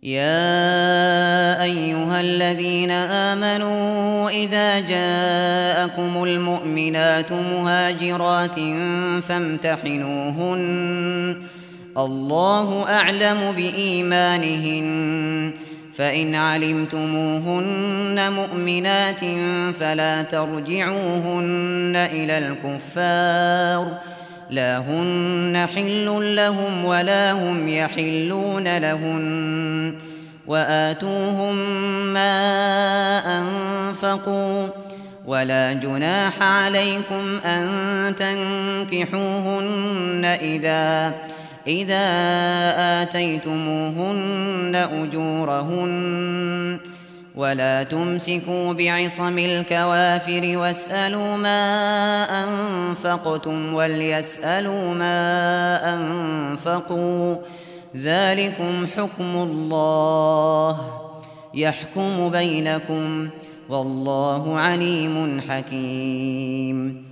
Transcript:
يا أيها الذين آمنوا إذا جاءكم المؤمنات مهاجرات فامتحنوهن الله أعلم بإيمانهن فإن علمتموهن مؤمنات فلا ترجعوهن إلى الكفار لا هن حل لهم ولا هم يحلون لهن وآتوهم ما أنفقوا ولا جناح عليكم أن تنكحوهن إذا آتيتموهن أجورهن ولا تمسكوا بعصم الكوافر واسألوا ما أنفقتم وليسألوا ما أنفقوا ذلكم حكم الله يحكم بينكم والله عليم حكيم